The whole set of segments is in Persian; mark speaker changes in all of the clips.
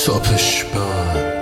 Speaker 1: تابش بند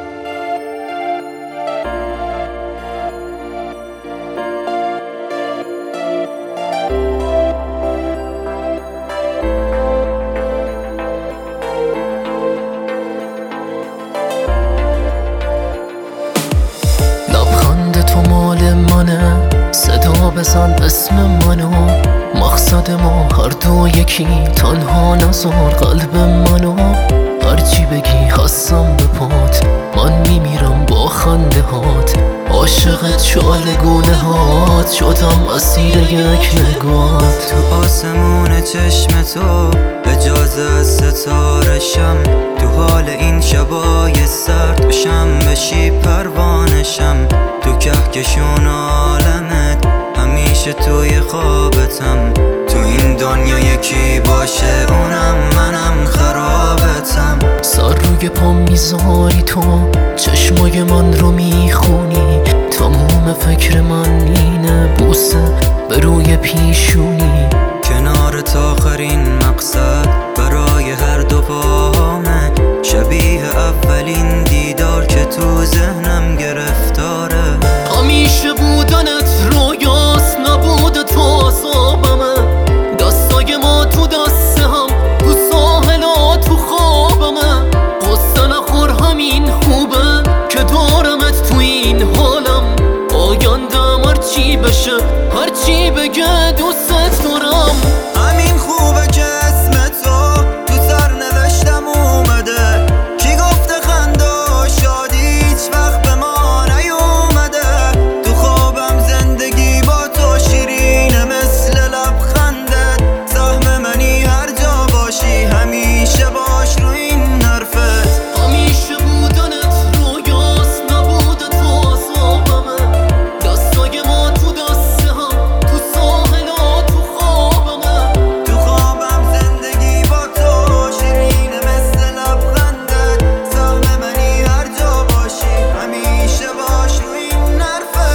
Speaker 2: لبخند تو مال منه، صدا بزن اسم منو، مقصد ما هر دو یکی، تنها نذار قلب منو. هرچی بگی هستم به پات، من میمیرم با خنده هات، عاشقت شعلگونه هات، شدم اسیر یک نگات.
Speaker 3: تو آسمون چشم تو اجازه از ستارشم، تو حال این شبای سرد بشم بشی پروانشم. تو کهکشون عالمت همیشه توی خوابتم، تو این دنیا یکی باشه اونم منم خرابتم.
Speaker 2: سر روی پا میذاری تو، چشمای من رو میخونی، تمام فکر من اینه بوسه به روی پیشونی.
Speaker 3: کنار تا آخرین مقصد برای هر دو پاهامه، شبیه اولین دیدار که تو ذهنم گرفتاره.
Speaker 2: همیشه بودنت رویاست، نبود تو عذابمه، دستای ما تو دست هم، تو ساحلا تو خوابمه. قصه نخور همین خوبه که دارمت تو این حالم، آیندم هرچی بشه هرچی بگه دوست دارم.
Speaker 3: همین خوبه که اسم تو سرنوشتم اومده، کی گفته خنده و شادی هیچ وقت به ما نیومده. تو خوابم زندگی با تو شیرینه مثل لبخندت، سهم منی هر جا باشی همیشه باش رو این حرفت.
Speaker 2: همیشه بودنت رویاست، نبود تو عذابمه، دستای ما تو دست هم، تو ساحلا تو خوابمه.
Speaker 3: تو خوابم زندگی با تو شیرینه مثل لبخندت، سهم منی هر جا باشی همیشه باش رو این حرفت.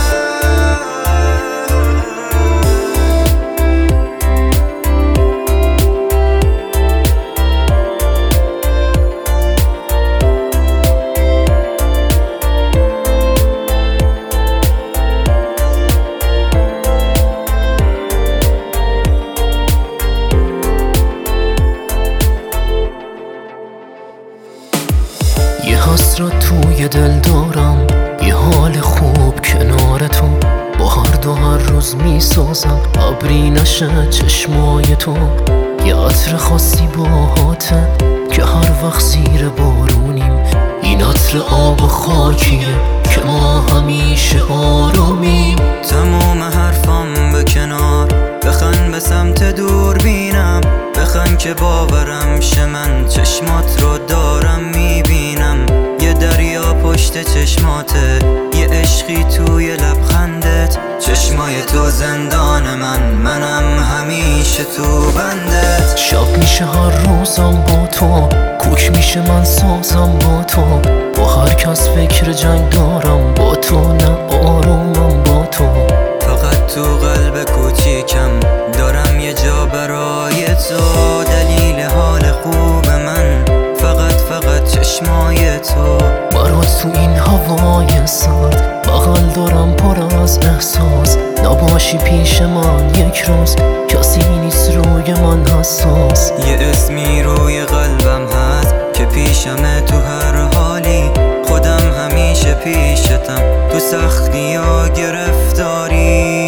Speaker 2: یه حسرت توی دل دارم، یه حال خوب کنار تو، با هر روز میسازم ابری نشه چشمای تو. یه عطر خاصی باهاته که هر وقت زیر بارونیم، این عطر آب و خاکیه که ما همیشه آرومیم.
Speaker 3: تمام حرفام به کنار، بخن به سمت دور بینم، بخن که باورم شه من چشمات رو دارم میبینم. یه دریا پشت چشماته، یه عشقی توی لبخندت، چشمای تو زندان منم همیشه تو بندت.
Speaker 2: شب میشه هر روزم با تو، کوک میشه من سازم با تو، با هر کس فکر جنگ دارم با تو، نه آرومم با تو.
Speaker 3: فقط تو قلب کوچیکم دارم یه جا برای تو، دلیل حال خوب من فقط چشمای تو.
Speaker 2: برات تو این هوای سرد بغل دارم پر از احساس، نباشی پیش من یک روز کسی نیست روی من حساس.
Speaker 3: یه اسمی روی قلبم هست که پیشمه تو هر حالی، خودم همیشه پیشتم تو سختی یا گرفتاری.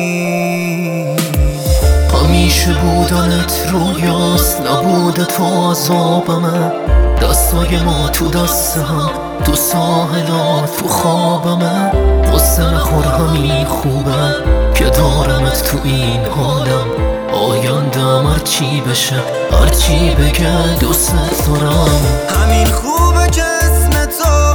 Speaker 2: همیشه بودنت رویاست، نبود تو عذابمه، دستای ما تو دست هم، تو ساحلات تو خوابمه. قصه نخور همین خوبه که دارمت تو این حالم، آیندم هرچی بشه هرچی بگه دوست دارم.
Speaker 3: همین خوبه که اسم تو